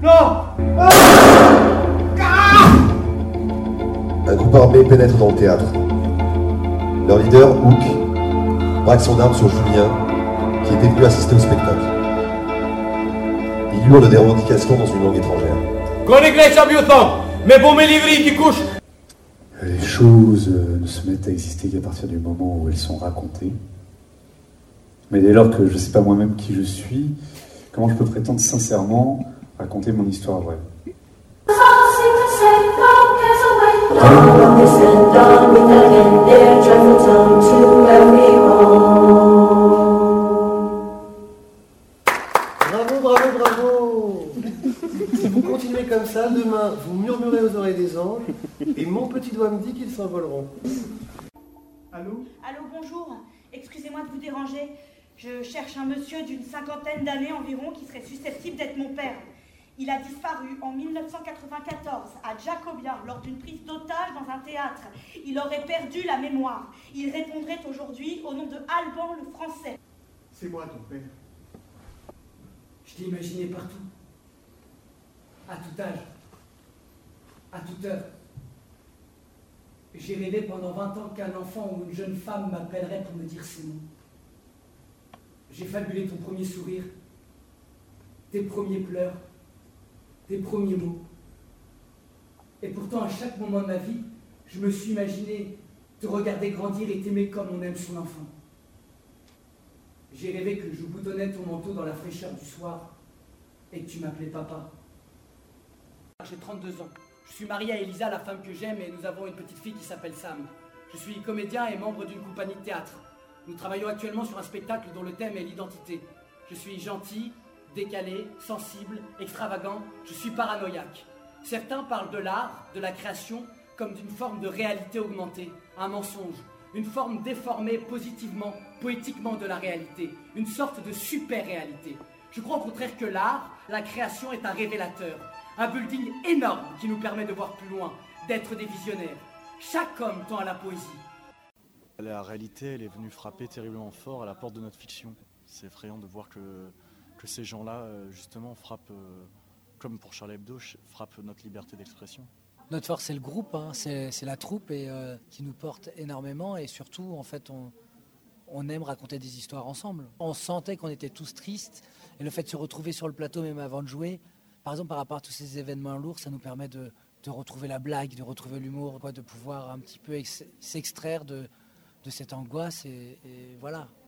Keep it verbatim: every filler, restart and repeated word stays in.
Non. Un groupe armé pénètre dans le théâtre. Leur leader, Hook, braque son arme sur Julien, qui était venu assister au spectacle. Il hurle des revendications dans une langue étrangère. Les choses euh, ne se mettent à exister qu'à partir du moment où elles sont racontées. Mais dès lors que je ne sais pas moi-même qui je suis, comment je peux prétendre sincèrement raconter mon histoire vraie ? Bravo, bravo, bravo. Si vous continuez comme ça, demain, vous murmurez aux oreilles des anges, et mon petit doigt me dit qu'ils s'envoleront. Allô ? Allô, bonjour. Excusez-moi de vous déranger. Je cherche un monsieur d'une cinquantaine d'années environ qui serait susceptible d'être mon père. Il a disparu en mille neuf cent quatre-vingt-quatorze à Jacobia lors d'une prise d'otage dans un théâtre. Il aurait perdu la mémoire. Il répondrait aujourd'hui au nom de Alban le Français. C'est moi ton père. Je l'ai imaginé partout. À tout âge. À toute heure. J'ai rêvé pendant vingt ans qu'un enfant ou une jeune femme m'appellerait pour me dire ces mots. J'ai fabulé ton premier sourire, tes premiers pleurs, tes premiers mots. Et pourtant, à chaque moment de ma vie, je me suis imaginé te regarder grandir et t'aimer comme on aime son enfant. J'ai rêvé que je boutonnais ton manteau dans la fraîcheur du soir et que tu m'appelais papa. J'ai trente-deux ans. Je suis marié à Elisa, la femme que j'aime, et nous avons une petite fille qui s'appelle Sam. Je suis comédien et membre d'une compagnie de théâtre. Nous travaillons actuellement sur un spectacle dont le thème est l'identité. Je suis gentil, décalé, sensible, extravagant, je suis paranoïaque. Certains parlent de l'art, de la création, comme d'une forme de réalité augmentée, un mensonge, une forme déformée positivement, poétiquement de la réalité, une sorte de super-réalité. Je crois au contraire que l'art, la création est un révélateur, un building énorme qui nous permet de voir plus loin, d'être des visionnaires. Chaque homme tend à la poésie. La réalité, elle est venue frapper terriblement fort à la porte de notre fiction. C'est effrayant de voir que, que ces gens-là, justement, frappent, comme pour Charlie Hebdo, frappent notre liberté d'expression. Notre force, c'est le groupe, hein, c'est, c'est la troupe et, euh, qui nous porte énormément. Et surtout, en fait, on, on aime raconter des histoires ensemble. On sentait qu'on était tous tristes. Et le fait de se retrouver sur le plateau, même avant de jouer, par exemple, par rapport à tous ces événements lourds, ça nous permet de, de retrouver la blague, de retrouver l'humour, quoi, de pouvoir un petit peu ex- s'extraire de... de cette angoisse et, et voilà.